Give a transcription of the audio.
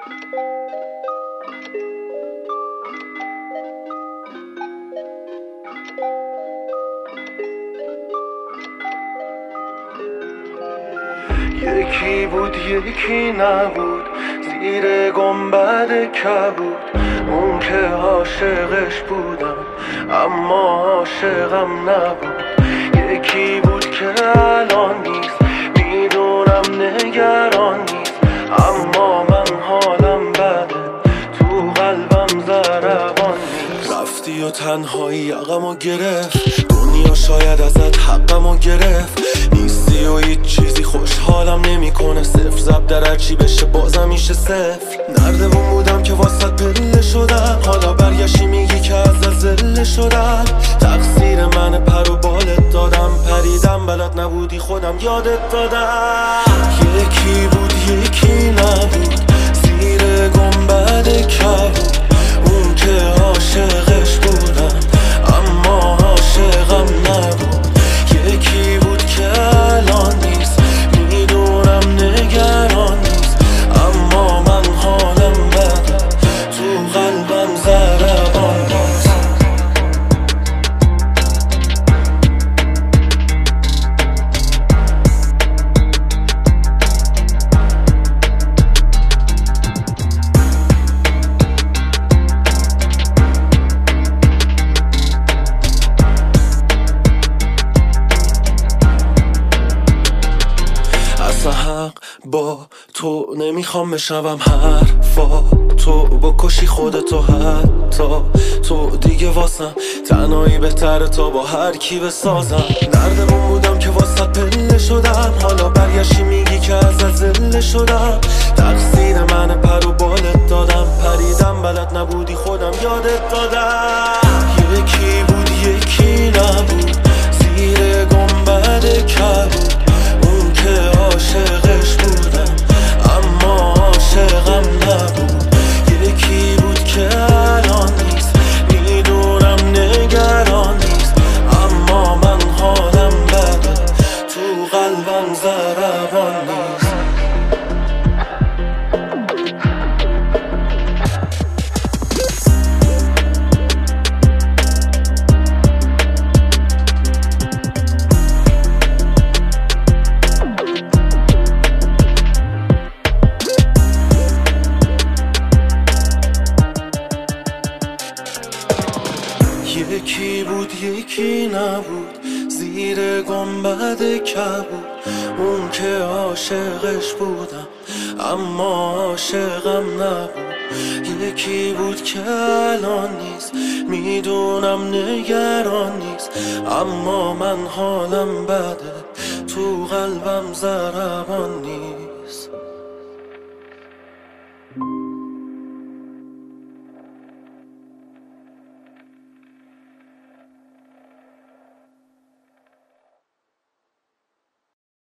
یکی بود یکی نبود، زیر گنبد کبود. اون که عاشقش بودم اما عاشقم نبود. یکی بود که الان نیست، میدونم نگران نیست، اما من حالم بده، تو قلبم ضربان نیست. رفتی و تنهایی یقمو گرفت، دنیا شاید ازت حقمو گرفت. نیستی و هیچ چیزی خوشحالم نمیکنه، صفر زب در هرچی بشه بازم میشه صفر. نردبون بودم که واسط پله شدم، حالا برگشتی میگی که ازت زله شدم. تقصیر من پر و بالت دادم، پریدم بلد نبودی خودم یادت دادم. یکی بود یکی نبود، زیر گنبد کبود. اون که عاشقش بودم اما عاشقم نبود. یکی بود که الان نیست، میدونم نگران نیست، اما من حالم بده، تو قلبم ضربان نیست. حق با تو نمیخوام بشنوم حرفا تو، بکشی خودتو حتی تو دیگه واسم تنهایی بهتره تا با هر کی بسازم. نردبون بودم که واسط پله شدم، حالا برگشتی میگی که ازت زله شدم. تقصیر من پر و بالت دادم، پریدم بلد نبودی خودم یادت دادم. یکی بود یکی نبود، زیر گنبد کبود. اون که عاشقش بودم اما عاشقم نبود. یکی بود که الان نیست، میدونم نگران نیست، اما من حالم بده، تو قلبم ضربان نیست. یکی بود یکی نبود، زیر گنبد کبود. اون که عاشقش بودم اما عاشقم نبود. یکی بود که الان نیست، میدونم نگران نیست، اما من حالم بده، تو قلبم ضربان نیست.